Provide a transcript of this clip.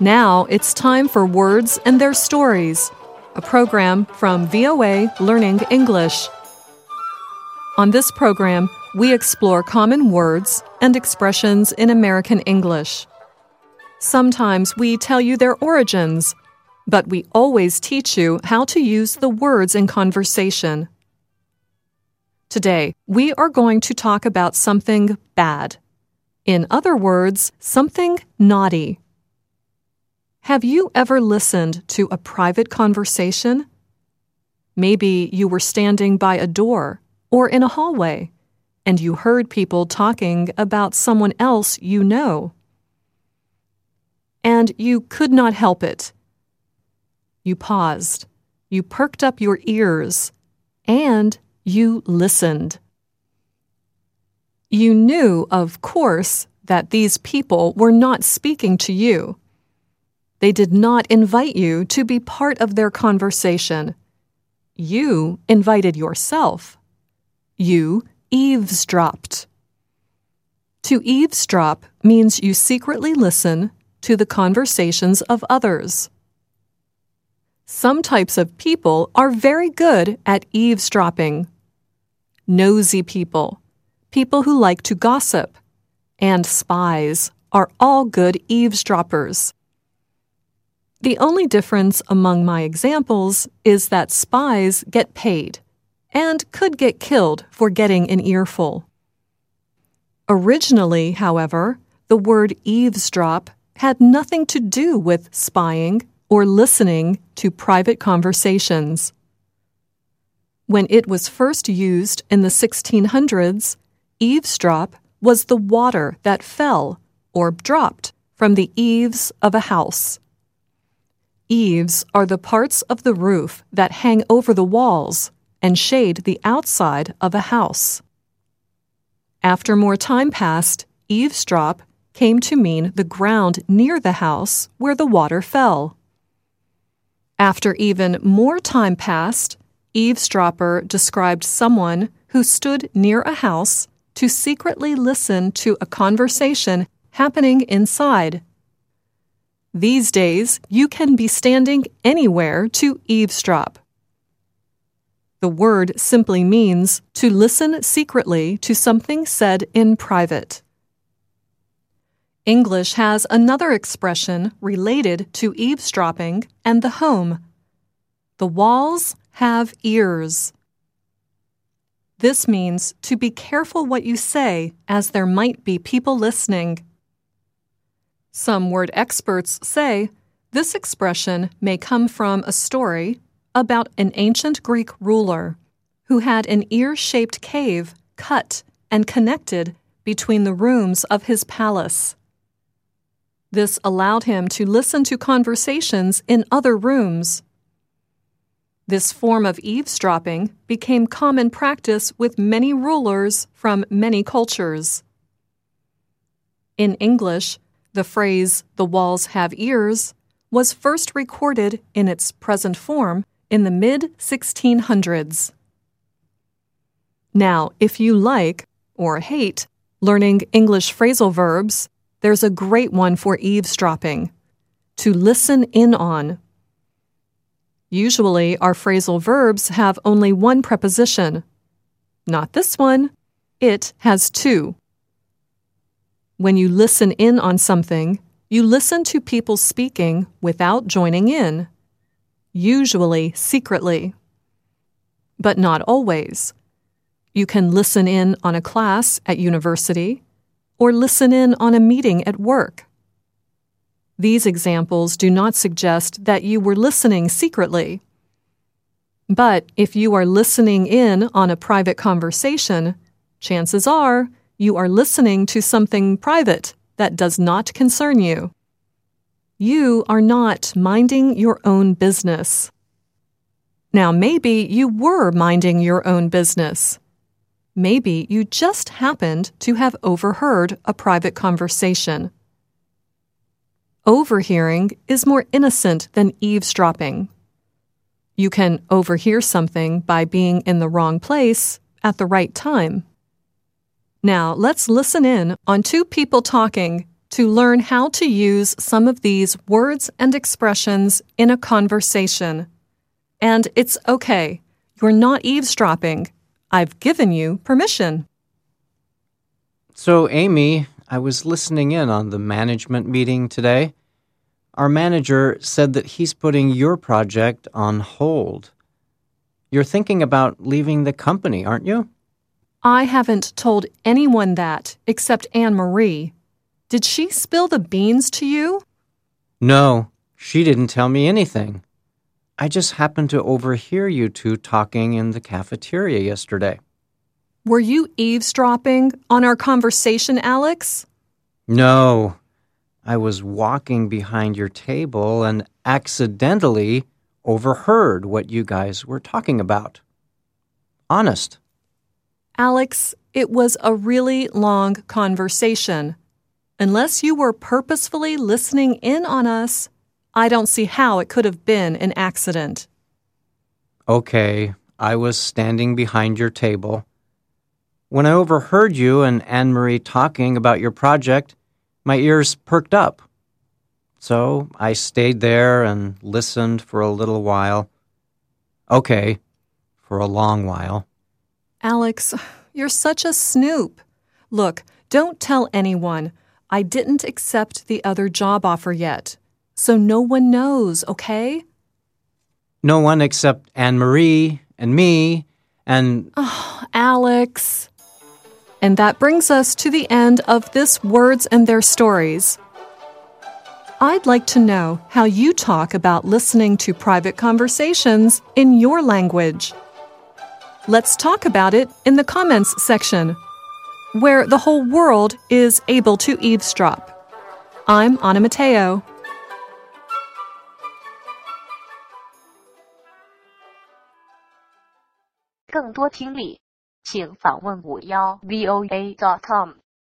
Now it's time for Words and Their Stories, a program from VOA Learning English. On this program, we explore common words and expressions in American English. Sometimes we tell you their origins, but we always teach you how to use the words in conversation. Today, we are going to talk about something bad. In other words, something naughty. Have you ever listened to a private conversation? Maybe you were standing by a door or in a hallway, and you heard people talking about someone else you know. And you could not help it. You paused, you perked up your ears, and you listened. You knew, of course, that these people were not speaking to you. They did not invite you to be part of their conversation. You invited yourself. You eavesdropped. To eavesdrop means you secretly listen to the conversations of others. Some types of people are very good at eavesdropping. Nosy people, people who like to gossip, and spies are all good eavesdroppers. The only difference among my examples is that spies get paid and could get killed for getting an earful. Originally, however, the word eavesdrop had nothing to do with spying or listening to private conversations. When it was first used in the 1600s, eavesdrop was the water that fell or dropped from the eaves of a house. Eaves are the parts of the roof that hang over the walls and shade the outside of a house. After more time passed, eavesdrop came to mean the ground near the house where the water fell. After even more time passed, eavesdropper described someone who stood near a house to secretly listen to a conversation happening inside. These days, you can be standing anywhere to eavesdrop. The word simply means to listen secretly to something said in private. English has another expression related to eavesdropping and the home. The walls have ears. This means to be careful what you say, as there might be people listening. Some word experts say this expression may come from a story about an ancient Greek ruler who had an ear-shaped cave cut and connected between the rooms of his palace. This allowed him to listen to conversations in other rooms. This form of eavesdropping became common practice with many rulers from many cultures. In English, the phrase, "the walls have ears," was first recorded in its present form in the mid-1600s. Now, if you like, or hate, learning English phrasal verbs, there's a great one for eavesdropping: to listen in on. Usually, our phrasal verbs have only one preposition. Not this one. It has two. When you listen in on something, you listen to people speaking without joining in, usually secretly. But not always. You can listen in on a class at university or listen in on a meeting at work. These examples do not suggest that you were listening secretly. But if you are listening in on a private conversation, chances are you are listening to something private that does not concern you. You are not minding your own business. Now, maybe you were minding your own business. Maybe you just happened to have overheard a private conversation. Overhearing is more innocent than eavesdropping. You can overhear something by being in the wrong place at the right time. Now, let's listen in on two people talking to learn how to use some of these words and expressions in a conversation. And it's okay. You're not eavesdropping. I've given you permission. So, Amy, I was listening in on the management meeting today. Our manager said that he's putting your project on hold. You're thinking about leaving the company, aren't you? I haven't told anyone that except Anne-Marie. Did she spill the beans to you? No, she didn't tell me anything. I just happened to overhear you two talking in the cafeteria yesterday. Were you eavesdropping on our conversation, Alex? No, I was walking behind your table and accidentally overheard what you guys were talking about. Honest. Alex, it was a really long conversation. Unless you were purposefully listening in on us, I don't see how it could have been an accident. Okay, I was standing behind your table. When I overheard you and Anne-Marie talking about your project, my ears perked up. So I stayed there and listened for a little while. Okay, for a long while. Alex, you're such a snoop. Look, don't tell anyone. I didn't accept the other job offer yet. So no one knows, okay? No one except Anne-Marie and me and... Oh, Alex. And that brings us to the end of this Words and Their Stories. I'd like to know how you talk about listening to private conversations in your language. Let's talk about it in the comments section, where the whole world is able to eavesdrop. I'm Anna Mateo. 更多听力，请访问51voa.com。